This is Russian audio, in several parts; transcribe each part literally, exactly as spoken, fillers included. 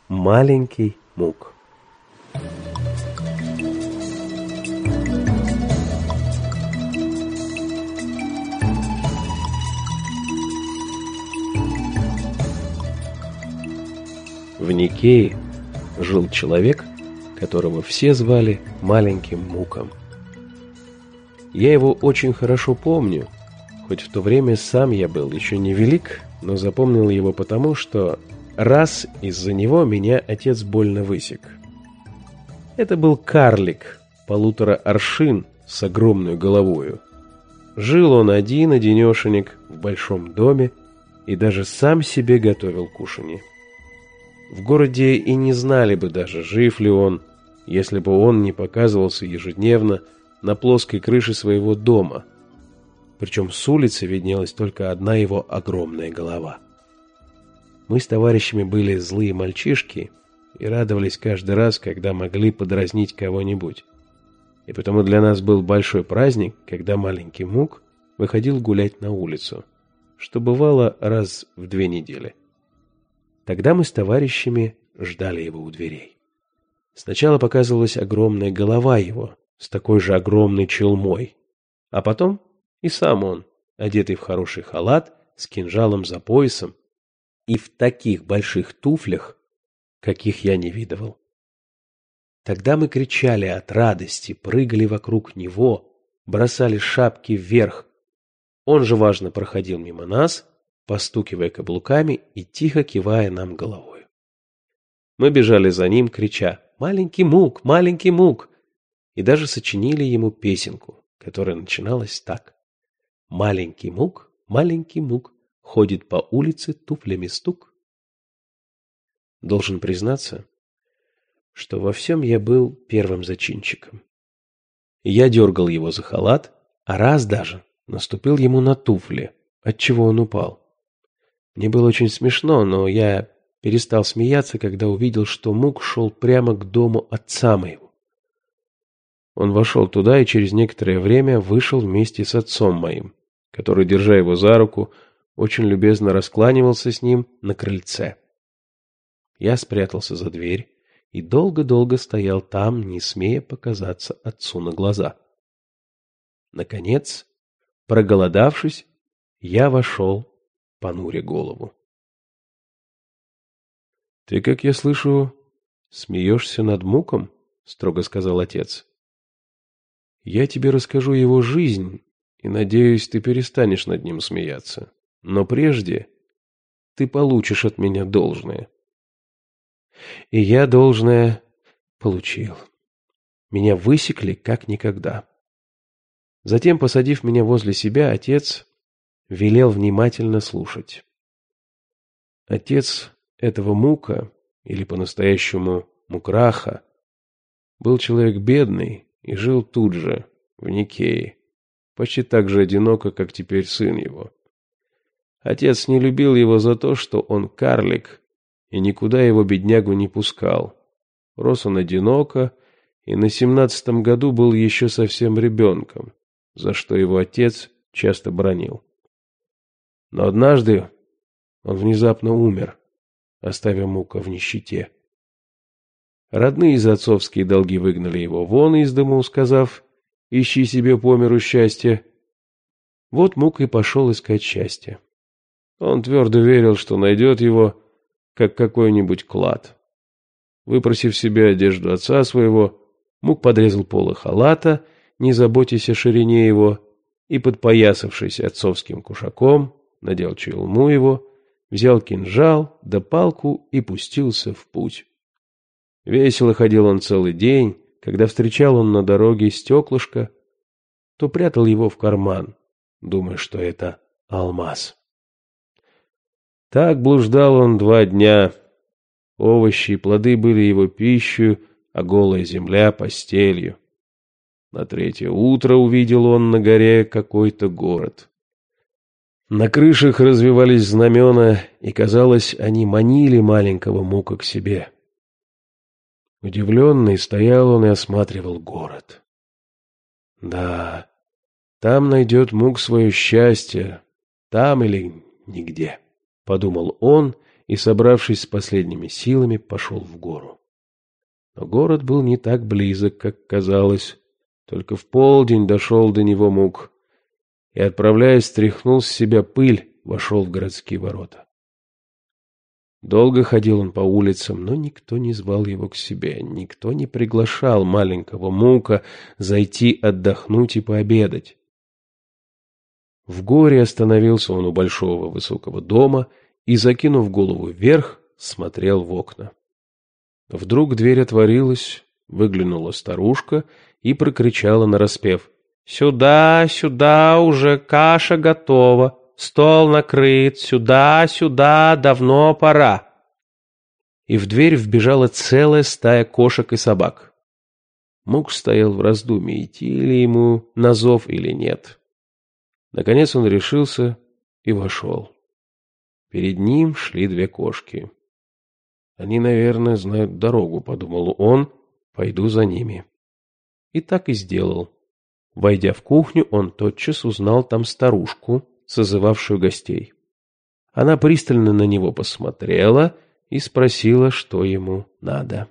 Маленький Мук. В Никее жил человек, которого все звали Маленьким Муком. Я его очень хорошо помню, хоть в то время сам я был еще не велик, но запомнил его потому, что раз из-за него меня отец больно высек. Это был карлик, полутора аршин с огромной головою. Жил он один-одинешенек в большом доме и даже сам себе готовил кушанье. В городе и не знали бы даже, жив ли он, если бы он не показывался ежедневно на плоской крыше своего дома. Причем с улицы виднелась только одна его огромная голова. Мы с товарищами были злые мальчишки и радовались каждый раз, когда могли подразнить кого-нибудь. И потому для нас был большой праздник, когда Маленький Мук выходил гулять на улицу, что бывало раз в две недели. Тогда мы с товарищами ждали его у дверей. Сначала показывалась огромная голова его с такой же огромной челмой, а потом и сам он, одетый в хороший халат, с кинжалом за поясом и в таких больших туфлях, каких я не видывал. Тогда мы кричали от радости, прыгали вокруг него, бросали шапки вверх. Он же важно проходил мимо нас, постукивая каблуками и тихо кивая нам головой. Мы бежали за ним, крича «Маленький Мук! Маленький Мук!» и даже сочинили ему песенку, которая начиналась так: «Маленький Мук, маленький Мук, ходит по улице туфлями стук». Должен признаться, что во всем я был первым зачинщиком. Я дергал его за халат, а раз даже наступил ему на туфли, отчего он упал. Мне было очень смешно, но я перестал смеяться, когда увидел, что Мук шел прямо к дому отца моего. Он вошел туда и через некоторое время вышел вместе с отцом моим, который, держа его за руку, очень любезно раскланивался с ним на крыльце. Я спрятался за дверь и долго-долго стоял там, не смея показаться отцу на глаза. Наконец, проголодавшись, я вошел, понуря голову. — Ты, как я слышу, смеешься над Муком? — строго сказал отец. — Я тебе расскажу его жизнь, и, надеюсь, ты перестанешь над ним смеяться. Но прежде ты получишь от меня должное. И я должное получил. Меня высекли как никогда. Затем, посадив меня возле себя, отец велел внимательно слушать. Отец этого Мука, или по-настоящему Мукраха, был человек бедный и жил тут же, в Никее, почти так же одиноко, как теперь сын его. Отец не любил его за то, что он карлик, и никуда его беднягу не пускал. Рос он одиноко, и на семнадцатом году был еще совсем ребенком, за что его отец часто бранил. Но однажды он внезапно умер, оставив Мука в нищете. Родные за отцовские долги выгнали его вон из дому, сказав: «Ищи себе по миру счастья». Вот Мук и пошел искать счастья. Он твердо верил, что найдет его, как какой-нибудь клад. Выпросив себе одежду отца своего, Мук подрезал полы халата, не заботясь о ширине его, и, подпоясавшись отцовским кушаком, надел челму его, взял кинжал да палку и пустился в путь. Весело ходил он целый день. Когда встречал он на дороге стеклышко, то прятал его в карман, думая, что это алмаз. Так блуждал он два дня. Овощи и плоды были его пищей, а голая земля — постелью. На третье утро увидел он на горе какой-то город. На крышах развивались знамена, и, казалось, они манили маленького Мука к себе. Удивленный стоял он и осматривал город. Да, там найдет Мук свое счастье, там или нигде, — подумал он и, собравшись с последними силами, пошел в гору. Но город был не так близок, как казалось. Только в полдень дошел до него Мук и, отправляясь, стряхнул с себя пыль, вошел в городские ворота. Долго ходил он по улицам, но никто не звал его к себе, никто не приглашал маленького Мука зайти отдохнуть и пообедать. В горе остановился он у большого высокого дома и, закинув голову вверх, смотрел в окна. Вдруг дверь отворилась, выглянула старушка и прокричала нараспев: «Сюда, сюда, уже каша готова! Стол накрыт, сюда, сюда, давно пора!» И в дверь вбежала целая стая кошек и собак. Мук стоял в раздумье, идти ли ему на зов или нет. Наконец он решился и вошел. Перед ним шли две кошки. «Они, наверное, знают дорогу», — подумал он, — «пойду за ними». И так и сделал. Войдя в кухню, он тотчас узнал там старушку, созывавшую гостей. Она пристально на него посмотрела и спросила, что ему надо.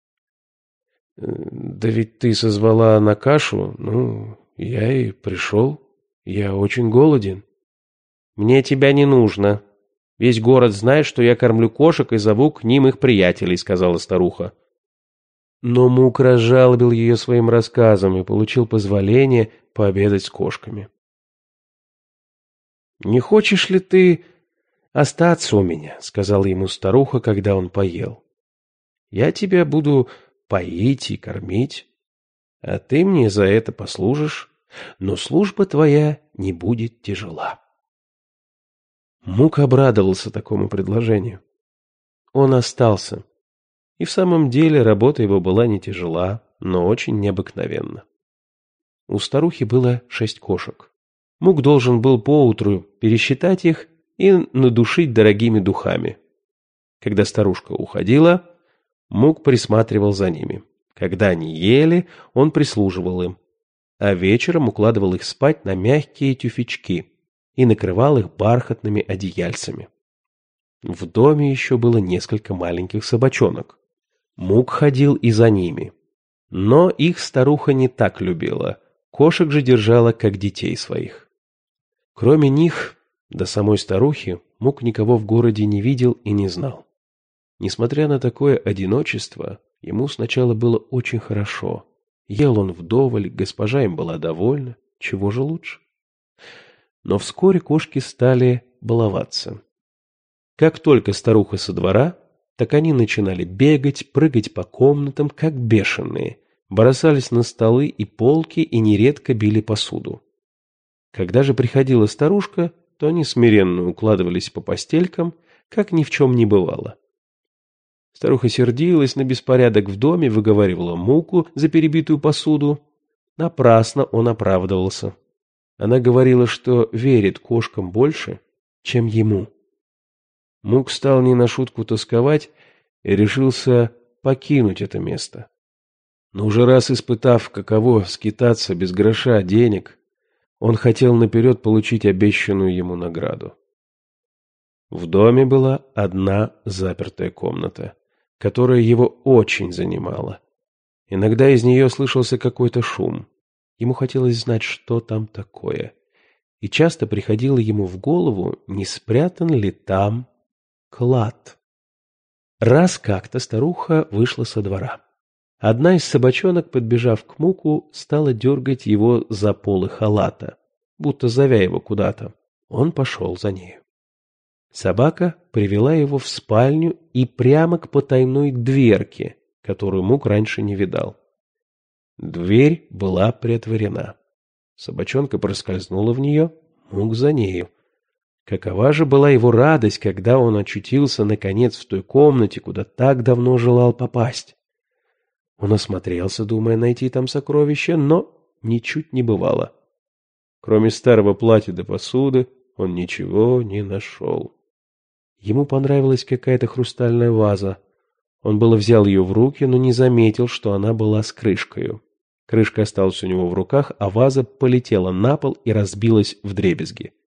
«Да ведь ты созвала на кашу, ну, я и пришел. Я очень голоден». «Мне тебя не нужно. Весь город знает, что я кормлю кошек и зову к ним их приятелей», — сказала старуха. Но Мук разжалобил ее своим рассказом и получил позволение пообедать с кошками. «Не хочешь ли ты остаться у меня?» — сказала ему старуха, когда он поел. «Я тебя буду поить и кормить, а ты мне за это послужишь, но служба твоя не будет тяжела». Мук обрадовался такому предложению. Он остался, и в самом деле работа его была не тяжела, но очень необыкновенна. У старухи было шесть кошек. Мук должен был поутру пересчитать их и надушить дорогими духами. Когда старушка уходила, Мук присматривал за ними. Когда они ели, он прислуживал им, а вечером укладывал их спать на мягкие тюфячки и накрывал их бархатными одеяльцами. В доме еще было несколько маленьких собачонок. Мук ходил и за ними. Но их старуха не так любила, кошек же держала как детей своих. Кроме них, до самой старухи, Мук никого в городе не видел и не знал. Несмотря на такое одиночество, ему сначала было очень хорошо. Ел он вдоволь, госпожа им была довольна, чего же лучше. Но вскоре кошки стали баловаться. Как только старуха со двора, так они начинали бегать, прыгать по комнатам, как бешеные, бросались на столы и полки и нередко били посуду. Когда же приходила старушка, то они смиренно укладывались по постелькам, как ни в чем не бывало. Старуха сердилась на беспорядок в доме, выговаривала Муку за перебитую посуду. Напрасно он оправдывался. Она говорила, что верит кошкам больше, чем ему. Мук стал не на шутку тосковать и решился покинуть это место. Но уже раз испытав, каково скитаться без гроша денег, он хотел наперед получить обещанную ему награду. В доме была одна запертая комната, которая его очень занимала. Иногда из нее слышался какой-то шум. Ему хотелось знать, что там такое. И часто приходило ему в голову, не спрятан ли там клад. Раз как-то старуха вышла со двора. Одна из собачонок, подбежав к Муку, стала дергать его за полы халата, будто зовя его куда-то. Он пошел за нею. Собака привела его в спальню и прямо к потайной дверке, которую Мук раньше не видал. Дверь была приотворена. Собачонка проскользнула в нее, Мук за нею. Какова же была его радость, когда он очутился, наконец, в той комнате, куда так давно желал попасть. Он осмотрелся, думая найти там сокровища, но ничуть не бывало. Кроме старого платья да посуды, он ничего не нашел. Ему понравилась какая-то хрустальная ваза. Он было взял ее в руки, но не заметил, что она была с крышкою. Крышка осталась у него в руках, а ваза полетела на пол и разбилась вдребезги.